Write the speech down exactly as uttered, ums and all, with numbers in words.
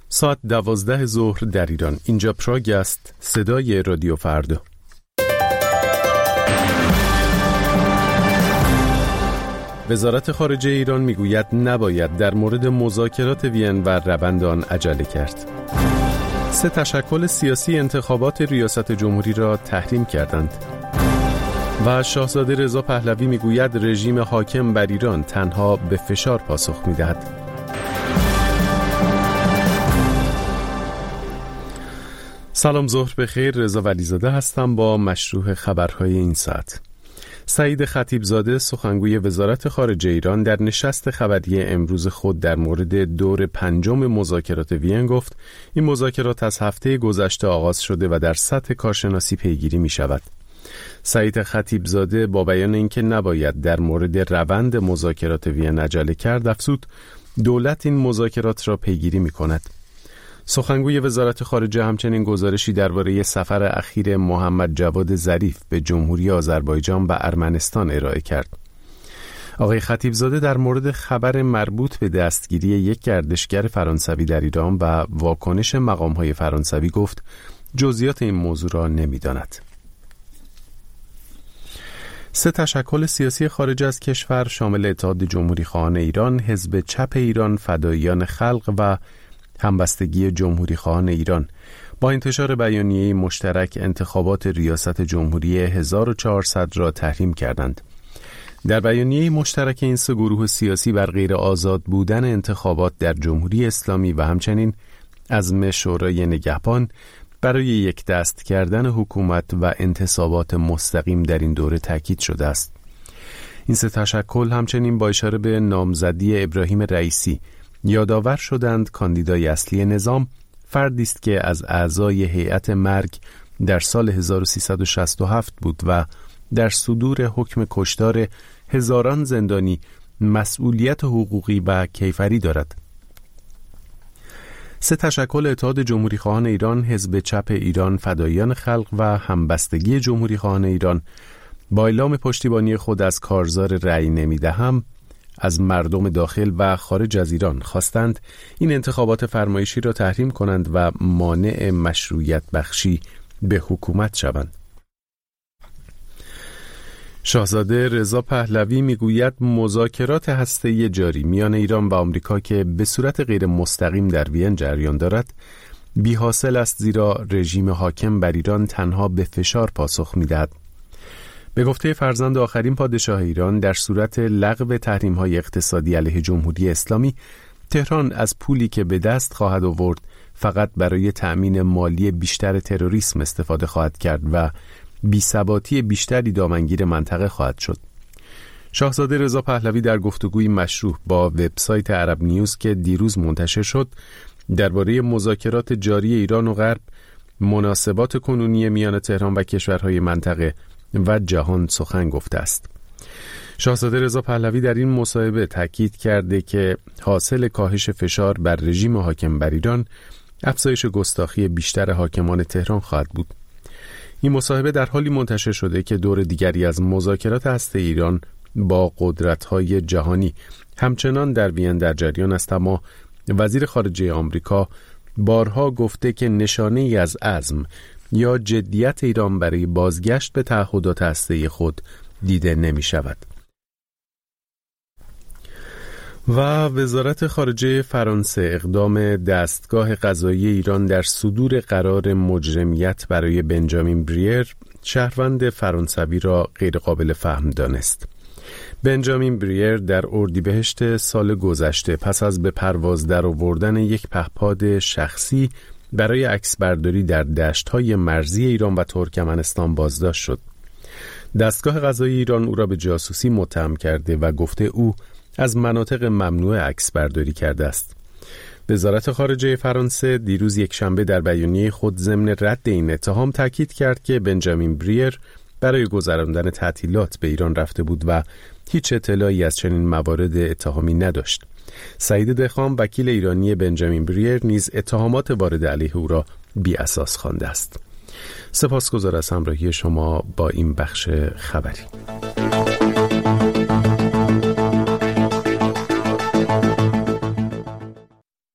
ساعت دوازده ظهر در ایران. اینجا پراگ است، صدای رادیو فردا. وزارت خارجه ایران میگوید نباید در مورد مذاکرات وین و روند آن عجله کرد. سه تشکل سیاسی انتخابات ریاست جمهوری را تحریم کردند. و شاهزاده رضا پهلوی میگوید رژیم حاکم بر ایران تنها به فشار پاسخ میدهد. سلام، ظهر بخیر. رضا ولیزاده هستم با مشروح خبرهای این ساعت. سعید خطیبزاده سخنگوی وزارت خارجه ایران در نشست خبری امروز خود در مورد دور پنجم مذاکرات وین گفت این مذاکرات از هفته گذشته آغاز شده و در سطح کارشناسی پیگیری می شود. سعید خطیبزاده با بیان اینکه نباید در مورد روند مذاکرات وین عجله کرد افزود دولت این مذاکرات را پیگیری می کند. سخنگوی وزارت خارجه همچنین گزارشی درباره سفر اخیر محمد جواد ظریف به جمهوری آذربایجان و ارمنستان ارائه کرد. آقای خطیبزاده در مورد خبر مربوط به دستگیری یک گردشگر فرانسوی در ایران و واکنش مقام‌های فرانسوی گفت جزئیات این موضوع را نمی‌داند. سه تشکل سیاسی خارج از کشور شامل اتحاد جمهوری خواهان ایران، حزب چپ ایران، فداییان خلق و همبستگی جمهوری خواهان ایران با انتشار بیانیه مشترک انتخابات ریاست جمهوری هزار و چهارصد را تحریم کردند. در بیانیه مشترک این سه گروه سیاسی بر غیر آزاد بودن انتخابات در جمهوری اسلامی و همچنین عزم شورای نگهبان برای یک دست کردن حکومت و انتصابات مستقیم در این دوره تاکید شده است. این سه تشکل همچنین با اشاره به نامزدی ابراهیم رئیسی یادآور شدند کاندیدای اصلی نظام فردی است که از اعضای هیئت مرگ در سال هزار و سیصد و شصت و هفت بود و در صدور حکم کشتار هزاران زندانی مسئولیت حقوقی و کیفری دارد. سه تشکل اتحاد جمهوری خواهان ایران، حزب چپ ایران، فداییان خلق و همبستگی جمهوری خواهان ایران با اعلام پشتیبانی خود از کارزار رأی نمیدهم از مردم داخل و خارج از ایران خواستند این انتخابات فرمایشی را تحریم کنند و مانع مشروعیت بخشی به حکومت شوند. شاهزاده رضا پهلوی میگوید مذاکرات هسته‌ای جاری میان ایران و آمریکا که به صورت غیر مستقیم در وین جریان دارد بی حاصل است، زیرا رژیم حاکم بر ایران تنها به فشار پاسخ میدهد. به گفته فرزند آخرین پادشاه ایران در صورت لغو تحریم‌های اقتصادی علیه جمهوری اسلامی، تهران از پولی که به دست خواهد آورد فقط برای تأمین مالی بیشتر تروریسم استفاده خواهد کرد و بی‌ثباتی بیشتری دامنگیر منطقه خواهد شد. شاهزاده رضا پهلوی در گفتگوی مشروح با وبسایت عرب نیوز که دیروز منتشر شد درباره مذاکرات جاری ایران و غرب، مناسبات کنونی میان تهران و کشورهای منطقه و جهان سخن گفته است. شاهزاده رضا پهلوی در این مصاحبه تاکید کرده که حاصل کاهش فشار بر رژیم حاکم بر ایران افزایش گستاخی بیشتر حاکمان تهران خواهد بود. این مصاحبه در حالی منتشر شده که دور دیگری از مذاکرات هسته ایران با قدرت‌های جهانی همچنان در وین در جریان است، اما وزیر خارجه آمریکا بارها گفته که نشانه‌ای از عزم یا جدیت ایران برای بازگشت به تعهدات هسته‌ای خود دیده نمی شود. و وزارت خارجه فرانسه اقدام دستگاه قضایی ایران در صدور قرار مجرمیت برای بنجامین بریر، شهروند فرانسوی را غیر قابل فهم دانست. بنجامین بریر در اردیبهشت سال گذشته پس از به پرواز در آوردن یک پهپاد شخصی برای عکسبرداری در دشت‌های مرزی ایران و ترکمنستان بازداشت شد. دستگاه قضایی ایران او را به جاسوسی متهم کرده و گفته او از مناطق ممنوع عکسبرداری کرده است. وزارت خارجه فرانسه دیروز یکشنبه در بیانیه خود ضمن رد این اتهام تاکید کرد که بنجامین بریر برای گذراندن تعطیلات به ایران رفته بود و هیچ اطلاعی از چنین موارد اتهامی نداشت. سعید دهخان وکیل ایرانی بنجامین بریر نیز اتهامات وارد علیه او را بی اساس خوانده است. سپاسگزار از همراهی شما با این بخش خبری.